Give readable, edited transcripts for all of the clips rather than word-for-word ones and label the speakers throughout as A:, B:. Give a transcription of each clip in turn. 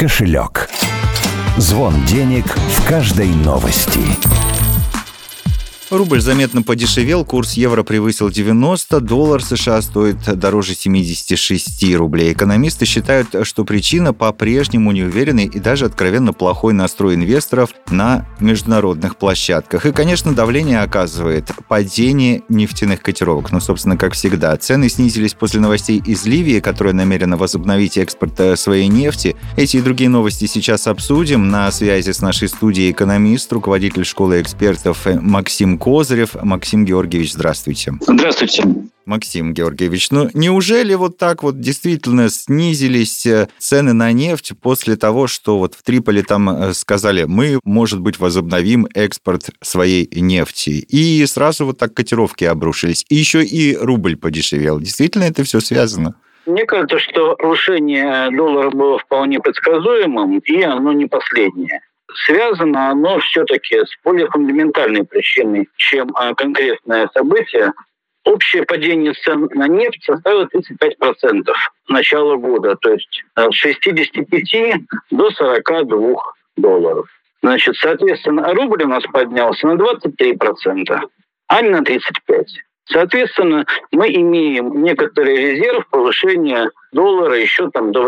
A: кошелек. Звон денег в каждой новости.
B: Рубль заметно подешевел, курс евро превысил 90, доллар США стоит дороже 76 рублей. Экономисты считают, что причина по-прежнему неуверенный и даже откровенно плохой настрой инвесторов на международных площадках. И, конечно, давление оказывает падение нефтяных котировок. Ну, собственно, как всегда. Цены снизились после новостей из Ливии, которая намерена возобновить экспорт своей нефти. Эти и другие новости сейчас обсудим. На связи с нашей студией экономист, руководитель школы экспертов Максим Козырев. Максим Георгиевич, здравствуйте.
C: Здравствуйте.
B: Максим Георгиевич, неужели вот так вот действительно снизились цены на нефть после того, что вот в Триполи там сказали, мы, может быть, возобновим экспорт своей нефти, и сразу вот так котировки обрушились, и еще и рубль подешевел. Действительно это все связано?
C: Мне кажется, что повышение доллара было вполне предсказуемым, и оно не последнее. Связано оно все-таки с более фундаментальной причиной, чем конкретное событие. Общее падение цен на нефть составило 35% с начала года, то есть с 65 до 42 долларов. Значит, соответственно, рубль у нас поднялся на 23%, а не на 35%. Соответственно, мы имеем некоторый резерв повышения доллара еще до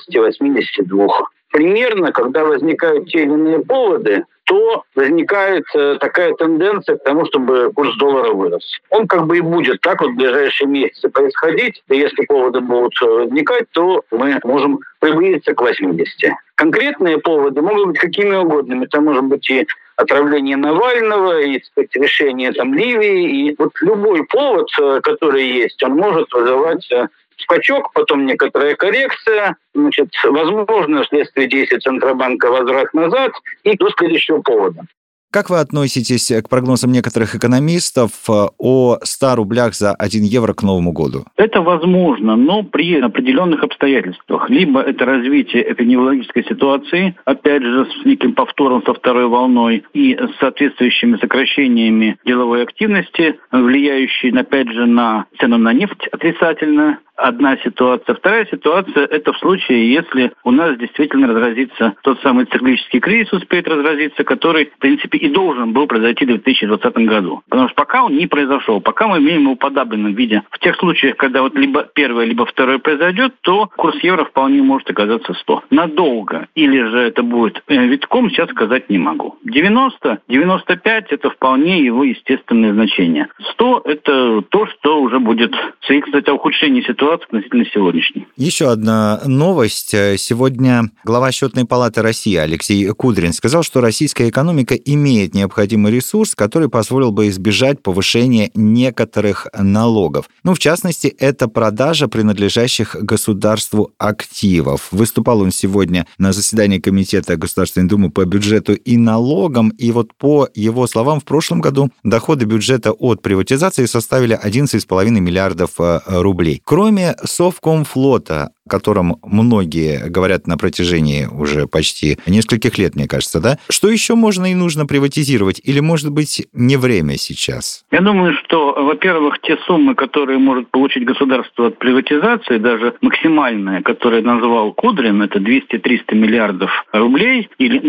C: 80-82. Примерно, когда возникают те или иные поводы, то возникает такая тенденция к тому, чтобы курс доллара вырос. Он и будет так в ближайшие месяцы происходить. И если поводы будут возникать, то мы можем приблизиться к 80. Конкретные поводы могут быть какими угодно. Это может быть и отравление Навального, и решение Ливии. И вот любой повод, который есть, он может вызывать скачок, потом некоторая коррекция, возможно, вследствие действий Центробанка возврат назад и до следующего повода.
B: Как вы относитесь к прогнозам некоторых экономистов о 100 рублях за 1 евро к Новому году?
D: Это возможно, но при определенных обстоятельствах. Либо это развитие эпидемиологической ситуации, опять же, с неким повтором со второй волной и с соответствующими сокращениями деловой активности, влияющие, опять же, на цену на нефть отрицательно. Одна ситуация. Вторая ситуация – это в случае, если у нас действительно разразится тот самый циклический кризис, успеет разразиться, который, в принципе, и должен был произойти в 2020 году. Потому что пока он не произошел, пока мы имеем его в подавленном виде. В тех случаях, когда либо первое, либо второе произойдет, то курс евро вполне может оказаться 100. Надолго. Или же это будет витком, сейчас сказать не могу. 90, 95 – это вполне его естественное значение. 100 – это то, что уже будет свидетельствовать о ухудшении ситуации относительно сегодняшней.
B: Еще одна новость. Сегодня глава Счетной палаты России Алексей Кудрин сказал, что российская экономика имеет необходимый ресурс, который позволил бы избежать повышения некоторых налогов. В частности, это продажа принадлежащих государству активов. Выступал он сегодня на заседании Комитета Государственной Думы по бюджету и налогам, и вот по его словам, в прошлом году доходы бюджета от приватизации составили 11,5 миллиардов рублей. Кроме Совкомфлота, о котором многие говорят на протяжении уже почти нескольких лет, мне кажется, да? Что еще можно и нужно приватизировать? Или, может быть, не время сейчас?
D: Я думаю, что, во-первых, те суммы, которые может получить государство от приватизации, даже максимальная, которую назвал Кудрин, это 200-300 миллиардов рублей или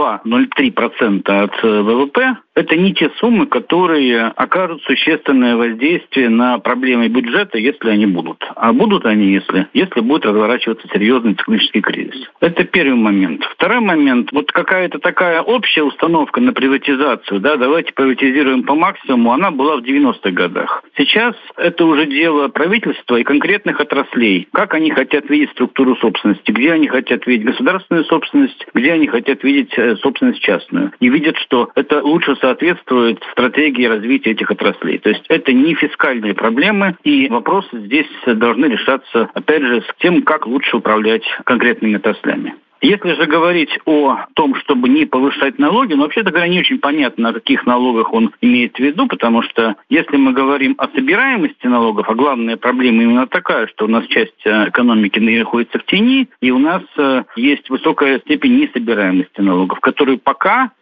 D: 0,2-0,3% от ВВП, это не те суммы, которые окажут существенное воздействие на проблемы бюджета, если они будут. А будут они, если будет разворачиваться серьезный циклический кризис. Это первый момент. Второй момент. Вот какая-то такая общая установка на приватизацию, давайте приватизируем по максимуму, она была в 90-х годах. Сейчас это уже дело правительства и конкретных отраслей. Как они хотят видеть структуру собственности, где они хотят видеть государственную собственность, где они хотят видеть собственность частную. И видят, что это лучше соответствует стратегии развития этих отраслей. То есть это не фискальные проблемы, и вопросы здесь должны решаться, опять же, с тем, как лучше управлять конкретными отраслями. Если же говорить о том, чтобы не повышать налоги, вообще-то говоря, не очень понятно, о каких налогах он имеет в виду, потому что если мы говорим о собираемости налогов, а главная проблема именно такая, что у нас часть экономики находится в тени, и у нас есть высокая степень несобираемости налогов, которую пока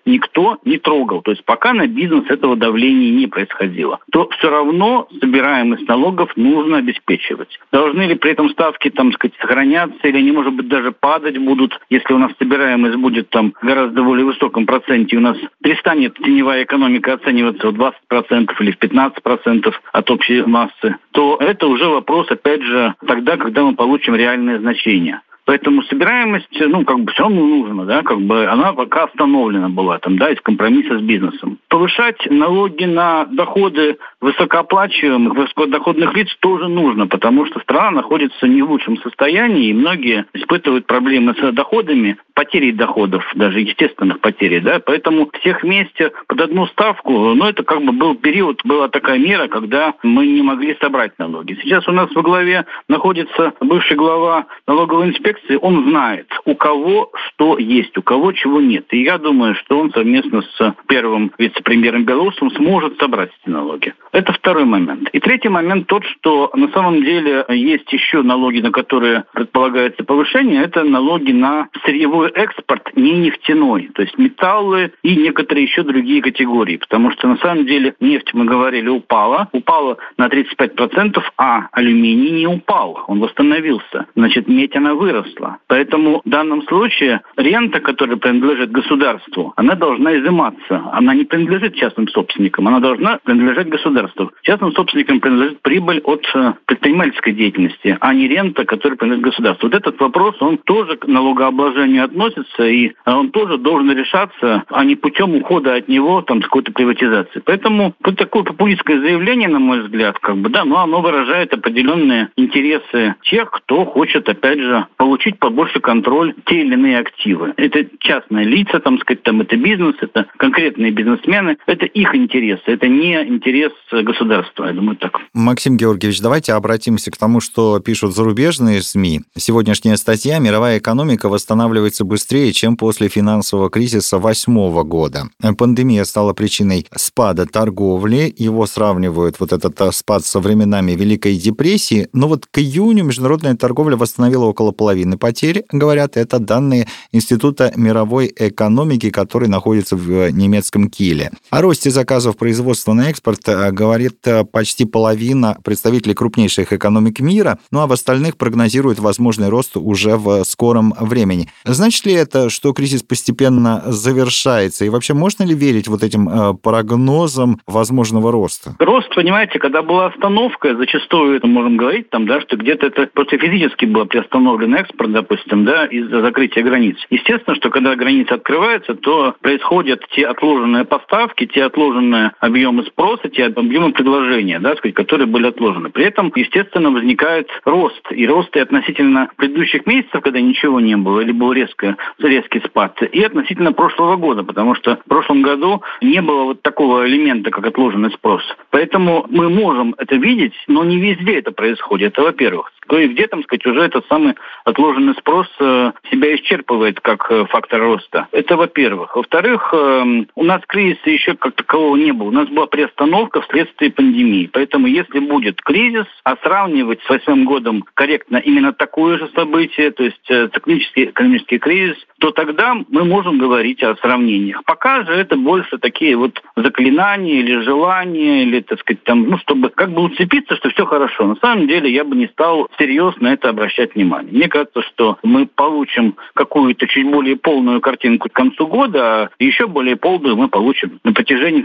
D: никто не трогал. То есть пока на бизнес этого давления не происходило, то все равно собираемость налогов нужно обеспечивать. Должны ли при этом ставки, сохраняться, или они, может быть, даже падать будут, если у нас собираемость будет гораздо более высоком проценте, у нас перестанет теневая экономика оцениваться в 20% или в 15% от общей массы, то это уже вопрос, опять же, тогда, когда мы получим реальное значение. Поэтому собираемость, все равно нужно, она пока остановлена была, из компромисса с бизнесом. Повышать налоги на доходы высокооплачиваемых, высокодоходных лиц тоже нужно, потому что страна находится не в лучшем состоянии, и многие испытывают проблемы с доходами, потерей доходов, даже естественных потерей, поэтому всех вместе под одну ставку, это был период, была такая мера, когда мы не могли собрать налоги. Сейчас у нас во главе находится бывший глава налоговой инспекции, он знает, у кого что есть, у кого чего нет. И я думаю, что он совместно с первым вице-премьером Белоусовым сможет собрать эти налоги. Это второй момент. И третий момент тот, что на самом деле есть еще налоги, на которые предполагается повышение, это налоги на сырьевой экспорт, не нефтяной, то есть металлы и некоторые еще другие категории. Потому что на самом деле нефть, мы говорили, упала на 35%, а алюминий не упал, он восстановился. Значит, медь она выросла. Поэтому в данном случае рента, которая принадлежит государству, она должна изыматься. Она не принадлежит частным собственникам, она должна принадлежать государству. Частным собственникам принадлежит прибыль от предпринимательской деятельности, а не рента, которая принадлежит государству. Вот этот вопрос, он тоже к налогообложению относится, и он тоже должен решаться, а не путем ухода от него с какой-то приватизации. Поэтому вот такое популистское заявление, на мой взгляд, оно выражает определенные интересы тех, кто хочет, опять же, получить побольше контроль те или иные активы. Это частные лица, это бизнес, это конкретные бизнесмены, это их интересы, это не интерес государства, я думаю, так.
B: Максим Георгиевич, давайте обратимся к тому, что пишут зарубежные СМИ. Сегодняшняя статья: мировая экономика восстанавливается быстрее, чем после финансового кризиса 2008 года. Пандемия стала причиной спада торговли, его сравнивают, этот спад, со временами Великой депрессии, но к июню международная торговля восстановила около половины потерь, говорят, это данные Института мировой экономики, который находится в немецком Киле. О росте заказов производства на экспорт говорит почти половина представителей крупнейших экономик мира, а в остальных прогнозируют возможный рост уже в скором времени. Значит ли это, что кризис постепенно завершается? И вообще, можно ли верить этим прогнозам возможного роста?
D: Рост, понимаете, когда была остановка, зачастую это можем говорить, что где-то это просто физически было приостановлен экспорт, допустим, из-за закрытия границ. Естественно, что когда границы открываются, то происходят те отложенные поставки, те отложенные объемы спроса, те объемы предложения, которые были отложены. При этом, естественно, возникает рост. И рост и относительно предыдущих месяцев, когда ничего не было, или был резкий спад, и относительно прошлого года, потому что в прошлом году не было такого элемента, как отложенный спрос. Поэтому мы можем это видеть, но не везде это происходит. Это во-первых. Кое-где, уже этот самый отложенный спрос себя исчерпывает как фактор роста. Это во-первых. Во-вторых, у нас кризиса еще как такового не было. У нас была приостановка вследствие пандемии. Поэтому если будет кризис, а сравнивать с 2008 годом корректно именно такое же событие, то есть циклический экономический кризис, то тогда мы можем говорить о сравнениях. Пока же это больше такие заклинания или желания, или, чтобы уцепиться, что все хорошо. На самом деле я бы не стал серьезно на это обращать внимание. Мне кажется, что мы получим какую-то чуть более полную картинку к концу года, а еще более полную мы получим на протяжении,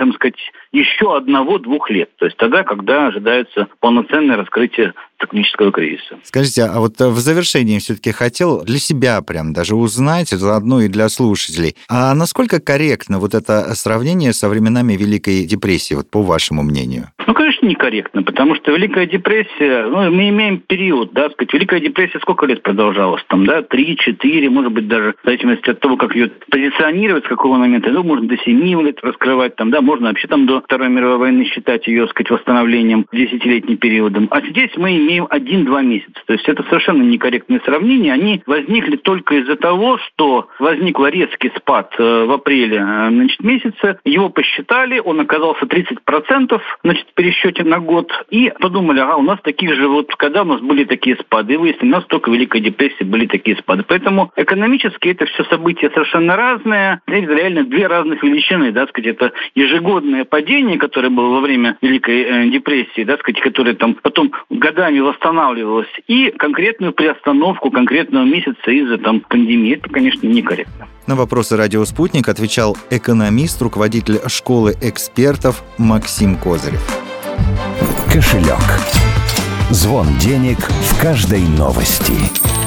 D: еще 1-2 лет. То есть тогда, когда ожидается полноценное раскрытие циклического кризиса.
B: Скажите, а в завершении все-таки хотел для себя прям даже узнать, заодно и для слушателей, а насколько корректно это сравнение со временами Великой депрессии, по вашему мнению?
D: Конечно, некорректно, потому что Великая депрессия, мы имеем период, Великая депрессия сколько лет продолжалась? 3-4, может быть, даже в зависимости от того, как ее позиционировать, с какого момента, можно до 7 лет раскрывать, можно вообще до Второй мировой войны считать ее, восстановлением 10-летним периодом. А здесь мы имеем 1-2 месяца. То есть это совершенно некорректные сравнения. Они возникли только из-за того, что возник резкий спад в апреле месяце. Его посчитали, он оказался 30%. в пересчете на год, и подумали, у нас таких же когда у нас были такие спады, выяснили, у нас только в Великой депрессии были такие спады. Поэтому экономически это все события совершенно разные, это реально две разных величины, это ежегодное падение, которое было во время Великой депрессии, которое там потом годами восстанавливалось, и конкретную приостановку конкретного месяца из-за пандемии. Это, конечно, некорректно.
B: На вопросы «Радио Спутник» отвечал экономист, руководитель школы экспертов Максим Козырев.
A: Кошелек. Звон денег в каждой новости.